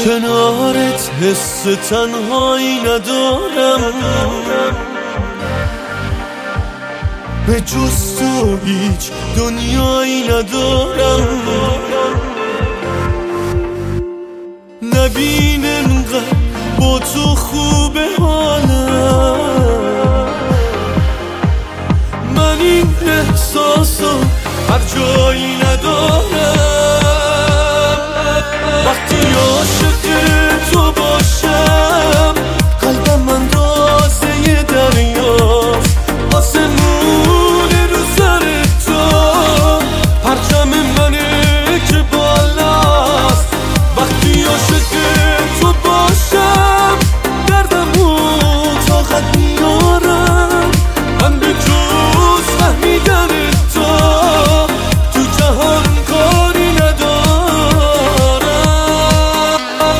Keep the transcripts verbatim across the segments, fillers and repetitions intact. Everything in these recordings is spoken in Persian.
کنارت حس تنهایی ندارم، به جز تو هیچ دنیایی ندارم. نبین انقدر با تو خوبه حالم، من این احساسو هر جایی ندارم. وقتی عاشق تو باشم قلبم اندازه دریاست، آسمون رو سر تو پرچم منه که بالاست. وقتی عاشق تو باشم دردمو طاقت میارم، من به جز فهمیدن تو تو جهان کاری ندارم.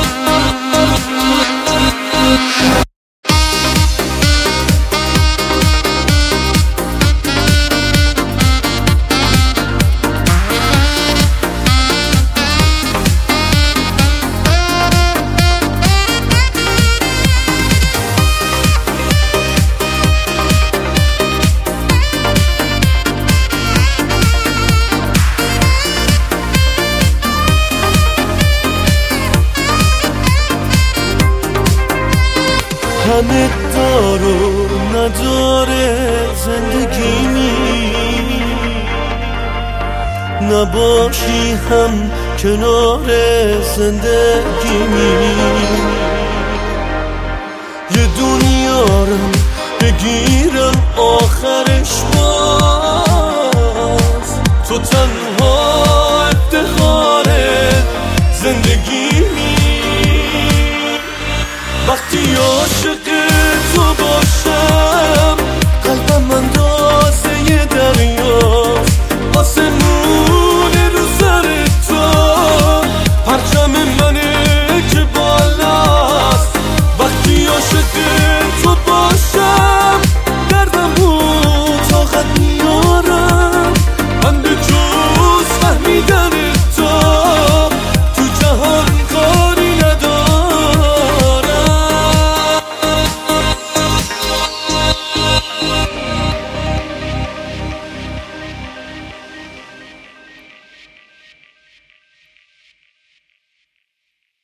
همه دار و نداره زندگیمی، نباشی هم کنار زندگیمی. یه دنیارم بگیرم آخرش باز تو تنها